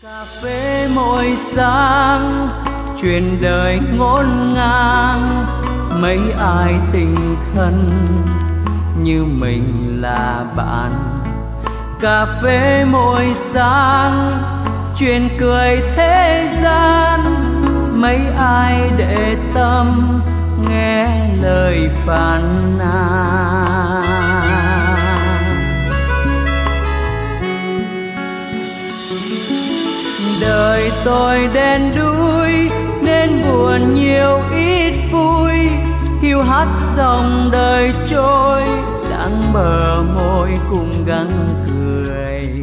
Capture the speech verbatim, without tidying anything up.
Cà phê mỗi sáng truyền đời ngổn ngang, mấy ai tình thân như mình là bạn. Cà phê mỗi sáng truyền cười thế gian, mấy ai để tâm nghe lời phàn nàn. Đời tôi đen đúi nên buồn nhiều ít vui, hiu hắt dòng đời trôi, đắng bờ môi cùng gắng cười.